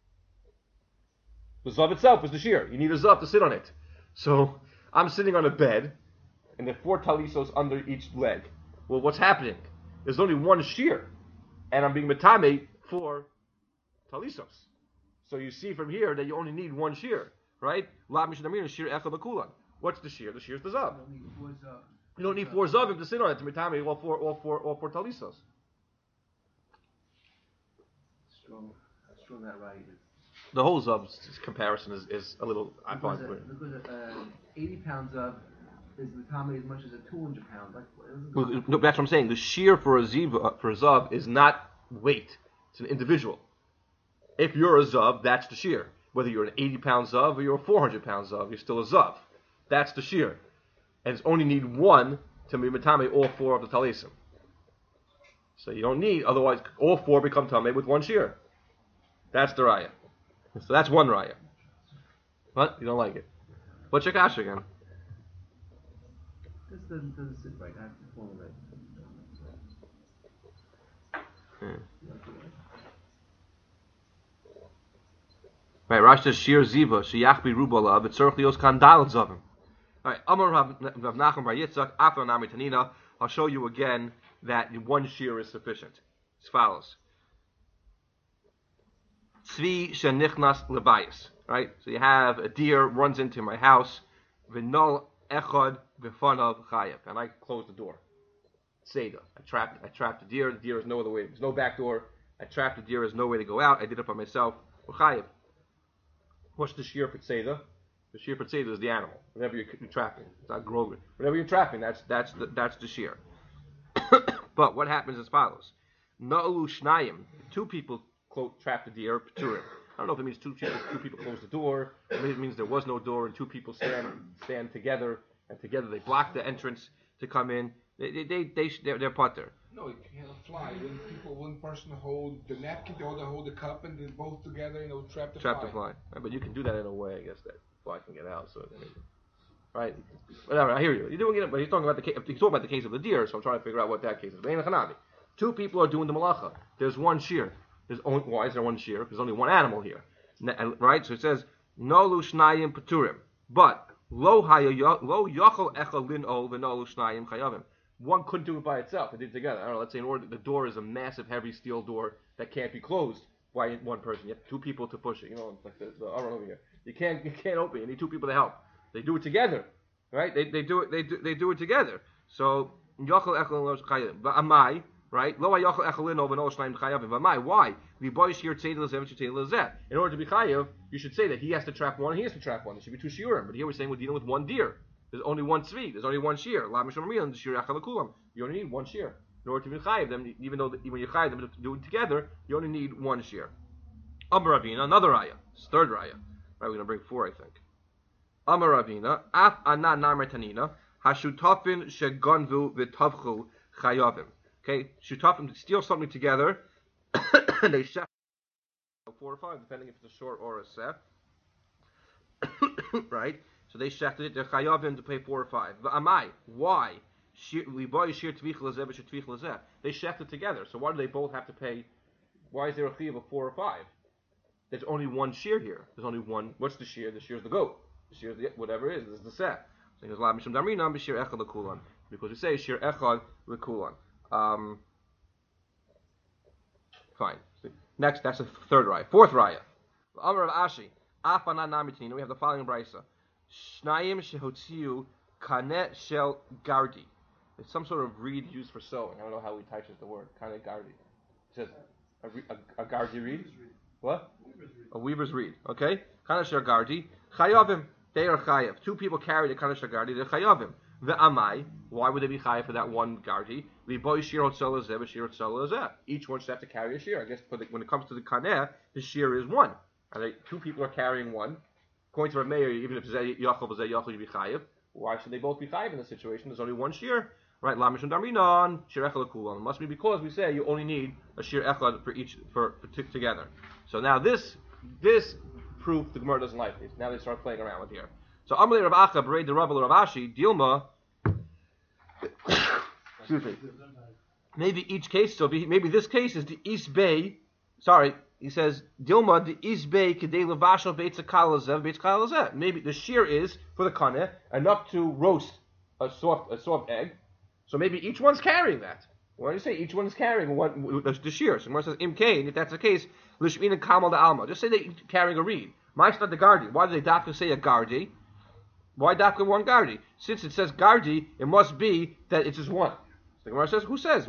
The zav itself is the shear. You need a zav to sit on it. So I'm sitting on a bed, and there are four talisos under each leg. Well, what's happening? There's only one shear, and I'm being metame for talisos. So you see from here that you only need one shear, right? La mishnamir shear echad b'kulan. What's the shear? The shear is the zav. You don't need four zavim to sit on it to metame all four, all four, all four talisos. Strong, strong that right is. The whole zav comparison is, is a little. I Because, find a, it. because a, uh, eighty pounds of is the tummy as much as a two hundred pound. Like, Well, no, that's what I'm saying. The shear for a ziva, for a zav is not weight; it's an individual. If you're a zav, that's the shear. Whether you're an eighty pound zav or you're a four hundred pound zav, you're still a zav. That's the shear, and it's only need one to be matame all four of the talisim. So you don't need, otherwise all four become tame with one shear. That's the raya. So that's one raya. What? You don't like it? What's your kasha again? this doesn't, doesn't sit right. I have to formulate. Hmm. Right, Rashi says Shir Ziva, Sheyachbi Rubala, V'tzorch Lios Kandal Zavim. All right, Amar Rav Nachum Bar Yitzchak, Afro Nami Tanina. I'll show you again that one shear is sufficient. As follows: Tzvi Shenichnas Lebayis. Right, so you have a deer runs into my house, V'nol Echad V'fanav Chayev, and I close the door. Seder. I trapped. I trapped the deer. The deer has no other way. There's no back door. I trapped the deer. There's no way to go out. I did it by myself. Chayev. What's the shear for tzeda? The shear for tzeda is the animal. Whenever you're, you're trapping, it's not grogan. Whenever you're trapping, that's that's the, that's the shear. But what happens as follows: Na'ulu shnayim. Two people quote trap the deer. Paturim. I don't know if it means two people. Two people close the door. Maybe it means there was no door and two people stand stand together, and together they block the entrance to come in. They they they, they they're, they're putter. No, it can't fly. When people, one person hold the napkin, the other hold the cup, and they're both together, you know, trap the Trap fly. the fly. Right, but you can do that in a way, I guess, that fly can get out. So, I mean, right? Whatever. I hear you. You're doing it, but he's talking about the case. He's talking about the case of the deer. So I'm trying to figure out what that case is. Two people are doing the malacha. There's one shear. There's only why is there one shear? Because there's only one animal here, right? So it says nolu shnayim paturim, but lo haya lo yachol echal lin ol v'nolu shnayim chayavim. One couldn't do it by itself. They did it together. I don't know. Let's say in order the door is a massive, heavy steel door that can't be closed by one person. You have two people to push it. You know, like the, the oven over here. You can't, you can't open it. You need two people to help. They do it together, right? They, they do it. They do, they do it together. So yachol echal chayavim. Amai, right? Lo yachol echal lin ol v'nolu shnayim chayavim. Amai, why? The boy here tzedel lezeh tzedel lezeh. In order to be chayav, you should say that he has to trap one. And he has to trap one. There should be two shiurim. But here we're saying we're dealing with one deer. There's only one tzvi. There's only one shear. You only need one shear. In order to be chayiv them, even though the, when you chayiv them to do it together, you only need one shear. Amar Ravina, another raya. Third raya. Right, we're going to bring four, I think. Amar Ravina, af ana namar tanina, hashutafin shegonvu v'tavchu chayavim. Okay, shutafim steal something together, and they shech four or five, depending if it's a short or a sef. Right? So they shechted it. They're chayavim to pay four or five. But amai, why? They shechted together. So why do they both have to pay? Why is there a chiyav of four or five? There's only one shear here. There's only one. What's the shear? The shear is the goat. The shear is the, whatever it is. This is the set. So he goes la mishum damrina b'shir echad lekulan, because we say shir echad lekulan. Um, fine. Next, that's the third raya. Fourth raya. Amar of Ashi. Afana namitina. We have the following brisa. Shnayim shehotziu kaneh shel gardi. It's some sort of reed used for sewing. I don't know how he types the word. Kaneh gardi. It says a, a, a gardi reed. What? A weaver's reed. Okay. Kaneh shel gardi. Chayavim. They are chayav. Two people carry the kaneh shel gardi. They're chayavim. Ve'amai. Why would they be chayav for that one gardi? V'boy shirot solah zeh v'shirot solah zeh. Each one should have to carry a shear. I guess for the, when it comes to the kaneh, the shear is one. And they, two people are carrying one. According to Rav Meir, even if Zeh Yachol Zeh Yachol, you be chayiv. Why should they both be chayiv in this situation? There's only one shear. Right? La mishum daminon shir echad l'kulam. It must be because we say you only need a shir echad for each for, for t- together. So now this this proof the Gemara doesn't like this. Now they start playing around with here. So Amalei Rav Acha Berei the Rav Rav Ashi Dilma. Excuse me. Maybe each case, so be, maybe this case is the East Bay. Sorry, he says Dilma the East Bay kedei levashal beitz kalazev beitz kalazev. Maybe the shear is for the kaneh enough to roast a soft a soft egg. So maybe each one's carrying that. Why do you say each one is carrying one the, the shear? So Gemara says im kain. If that's the case, lishmin and kamal the alma. Just say they're carrying a reed. Ma'is not the gardi. Why do they dafka say a gardi? Why dafka one gardi? Since it says gardi, it must be that it's just one. So the Gemara says, who says?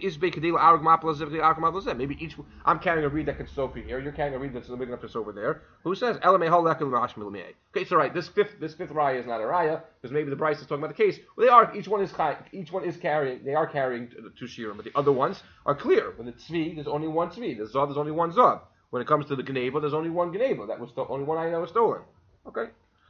Maybe each I'm carrying a reed that can sew for here. You're carrying a reed that's big enough to sew over there. Who says? Okay, so right, this fifth this fifth raya is not a raya because maybe the Bryce is talking about the case. Well, they are. Each one is each one is carrying. They are carrying two shirim, but the other ones are clear. When it's tzvi, there's only one tzvi. The zav, there's only one zav. When it comes to the geneva, there's only one geneva. That was the only one I know was stolen. Okay.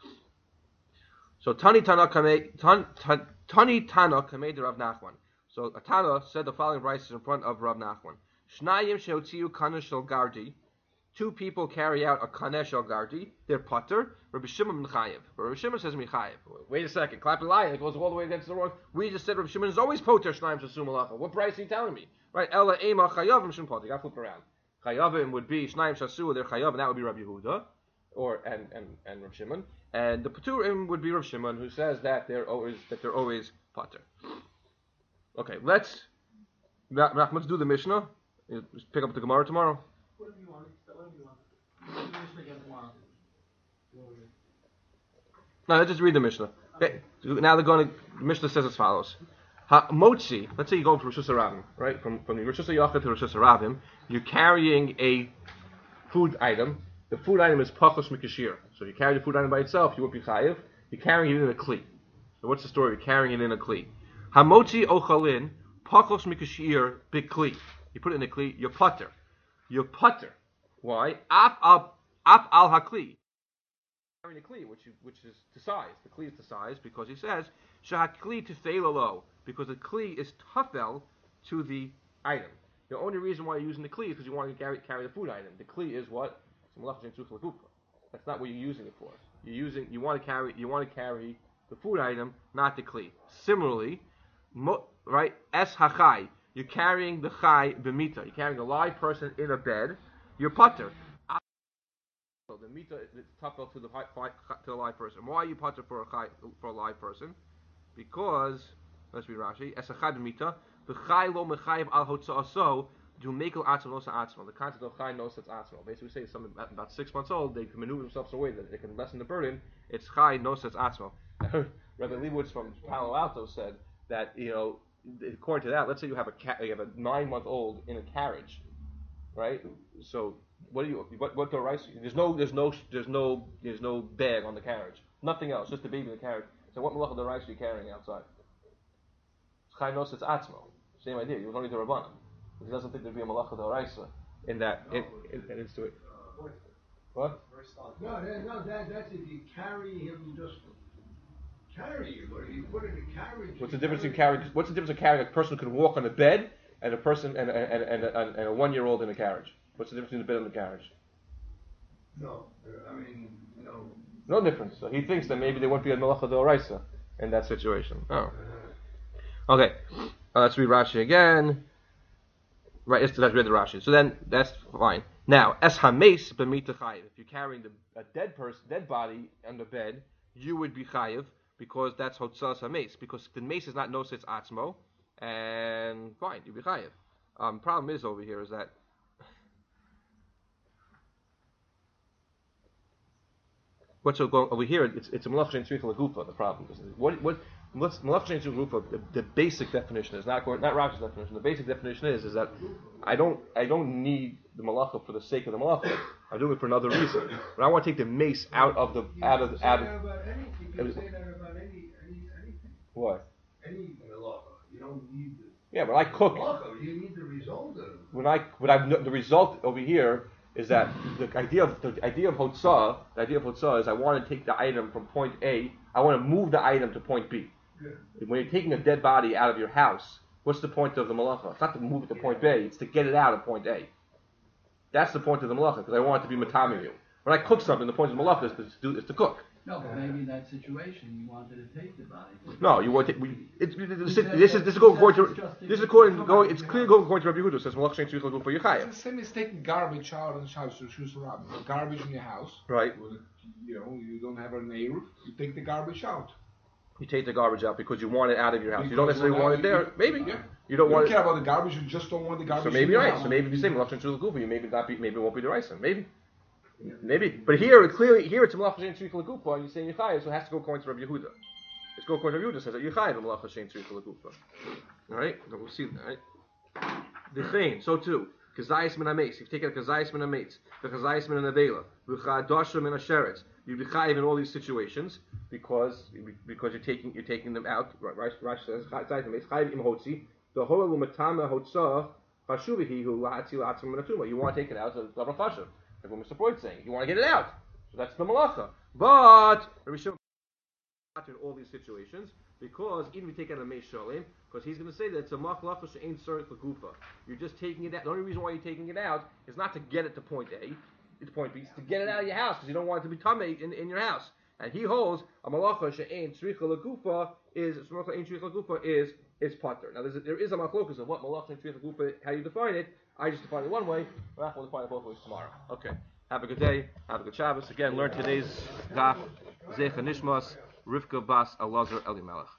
So Tani Tana Kame Tani Tana Kame de Rav Nachman. So Atana said the following verses in front of Rav Nachman. Shnayim sheotziu kaneh shel gardi. Two people carry out a kaneh shel gardi. They're pater. Rabbi Shimon mechayev. Rabbi Shimon says mechayev. Wait a second. Clap line. It goes all the way against the wrong. We just said Rabbi Shimon is always poter. Shnayim shel malacha. What price are you telling me? Right? Ella ema chayavim shem poter. I flip around. Chayavim would be Shnayim shasu. They're chayav, and that would be Rabbi Yehuda, or and and and Rabbi Shimon. And the Paturim would be Rav Shimon, who says that they're always that they're always pater. Okay, let's let's do the Mishnah. Let's pick up the Gemara tomorrow. Whatever you want. Whatever you want. We'll do the Mishnah again tomorrow. No, let's just read the Mishnah. Okay. Now they're going to. The Mishnah says as follows: Ha motzi. Let's say you go from Rosh Hashanah, right? From from Rosh Hashanah to Rosh Hashanah, you're carrying a food item. The food item is pachos mikashir. So if you carry the food item by itself, you won't be chayiv. You're carrying it in a kli. So what's the story? You're carrying it in a kli. Hamotzi ochalin pachos mikashir bikli. You put it in a kli. You're putter. You're putter. Why? Ap al ap al hakli. Carrying a kli, which which is to size. The kli is to size because he says shahakli tefeilalo, because the kli is tafel to the item. The only reason why you're using the kli is because you want to carry carry the food item. The kli is what? That's not what you're using it for. You're using. You want to carry. You want to carry the food item, not the kli. Similarly, mo, right? Es hachai. You're carrying the chai b'mita. You're carrying a live person in a bed. You're putter. So the mita is tafel to the to the live person. Why are you putter for a chai, for a live person? Because let's read Rashi. Es hachai b'mita. The chai lo mechayev al hotza'aso. Do mekel atzmo nosa atzmo. The concept of chai nosa atzmo. Basically, we say something about, about six months old, they can maneuver themselves in a way that they can lessen the burden. It's chai nosa atzmo. Rabbi Leibowitz from Palo Alto said that, you know, according to that, let's say you have a ca- you have a nine month old in a carriage, right? So what do you what what the rice? There's no there's no there's no there's no bag on the carriage. Nothing else, just the baby in the carriage. So what malacha the rice are you carrying outside? Chai nosa atzmo. Same idea. You don't need the rabbanon. He doesn't think there'd be a malacha d'oraisa in that in, in, in, into it. What? No, that, no, that, that's if you carry him, just carry him, or you put in a carriage. What's the difference in carrying? What's the difference in carrying a person who can walk on a bed and a person and and and, and, and a one-year-old in a carriage? What's the difference between the bed and the carriage? No, I mean, no. No difference. So he thinks that maybe there won't be a malacha d'oraisa in that situation. Oh. Okay. Uh, let's read Rashi again. Right, let's read the Rashi. So then that's fine. Now, es hames b'mita chayiv. If you're carrying the, a dead person, dead body on the bed, you would be chayiv because that's hotzas hames. Because the mace is not nositz atzmo, and fine, you'd be chayiv. Um, problem is over here is that what's going over here? It's it's a malach shein tzricha lagufa. The problem is what what. Malach shein tzricha lagufa. The, the basic definition is not not Rashi's definition. The basic definition is is that I don't I don't need the malacha for the sake of the malacha. I'm doing it for another reason. But I want to take the mace out of the You out can of say out that of. about any, you can say that about any, any anything. What? Any malacha. You don't need the Yeah, when I cook, malacha. You need the result of it. when I when I the result over here is that the idea of the idea of hotzah, the idea of hotzah is I want to take the item from point A. I want to move the item to point B. When you're taking a dead body out of your house, what's the point of the malacha? It's not to move it to point B, it's to get it out of point A. That's the point of the malacha, because I want it to be matami you. When I cook something, the point of the malacha is to, do, is to cook. No, but maybe in that situation you wanted to take the body. No, you want to. We, it's, this, this is this is going according to this is according going. It's clearly going according to Rabbi Yehuda. It says malach shein tzricha l'gufo It's yichayev. the same as taking garbage out of the house. Garbage in your house. Right. You know, you don't have a neighbor. You take the garbage out. You take the garbage out because you want it out of your house. Because you don't necessarily well, want it there. you- Maybe Yeah. you don't You want don't care it. about the garbage. You just don't want the garbage. So maybe in you're your right. house. So maybe if you say malach shein tzricha l'gufo, you maybe not be. Maybe it won't be the right one. Maybe. Maybe. But here, it clearly, here it's malach shein tzricha l'gufo, and you're saying yichayev, so it has to go according to Rabbi Yehuda. It's going according to Rabbi Yehuda. It says that yichayev malach shein tzricha l'gufo. All right. So we'll see that. Right. The chain. So too. Kazayis min ameis. If you take out kazayis min ameis, the kazayis min anavela, v'chadasha min asheretz, you be chayiv in all these situations because because you're taking you're taking them out. Rash Rash says kazayis min ameis chayiv im hotzi the whole lumatama hotzah chashuvihi hu lahatzi lahatzim min atuma. You want to take it out, so it's double chashuv. Like what Mister Freud's saying, you want to get it out. So that's the malacha. But Rabbi Shimon in all these situations, because even if you take out a Meish Shalem, because he's going to say that it's a machlacha she'ein tzarich l'gufa. You're just taking it out. The only reason why you're taking it out is not to get it to point A, it's point B, it's to get it out of your house, because you don't want it to be tamei in, in your house. And he holds a malacha she'ein tzricha l'gufa is malacha she'ein tzricha l'gufa is is pater. Now there's a, there is a machlokus of what malacha she'ein tzricha l'gufa, how you define it. I just define it one way. Raf will define it both ways tomorrow. Okay. Have a good day. Have a good Shabbos. Again, learn today's daf Zecha Nishmas Rivka Bas Elazar Elimelech.